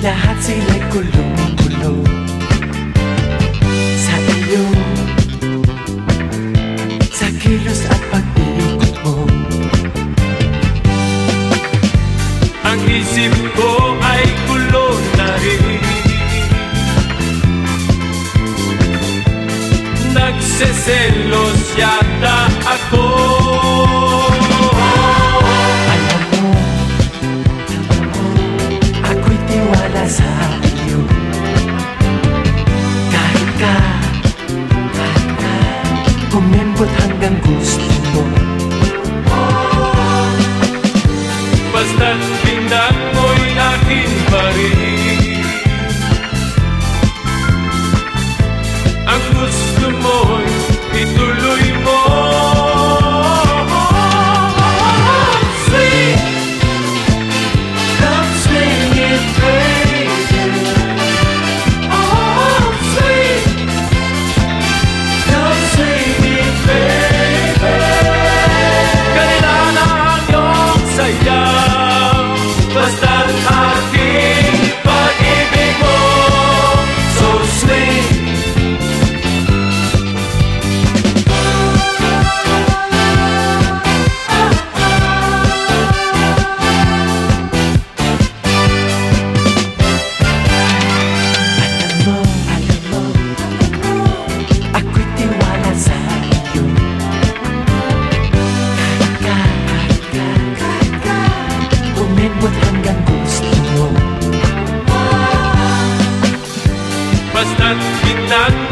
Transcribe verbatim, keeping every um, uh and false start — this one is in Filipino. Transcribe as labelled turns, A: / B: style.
A: Lahat sila'y kulong-kulong sa iyo, sa kilos at pag-ikot mo.
B: Ang isip ko ay gulo na rin, nagseselos yata ako.
A: Alam mo, ako'y tiwala sa iyo. Kahit ka, kahit ka umembot hanggang gusto mo.
B: Basta't pinag mo'y akin pa rin. Ang gusto mo'y ituloy mo.
A: Sweet, come swing it, baby. Oh, sweet, come swing it, baby.
B: Kanila na ang iyong sayaw, basta't aking pag-ibig mo.
A: So sweet. Alam mo, alam mo, ako'y tiwala sa iyo. Kahit ka, kahit ka, kahit ka umembot hanggang gusto mo.
B: Basta't pinag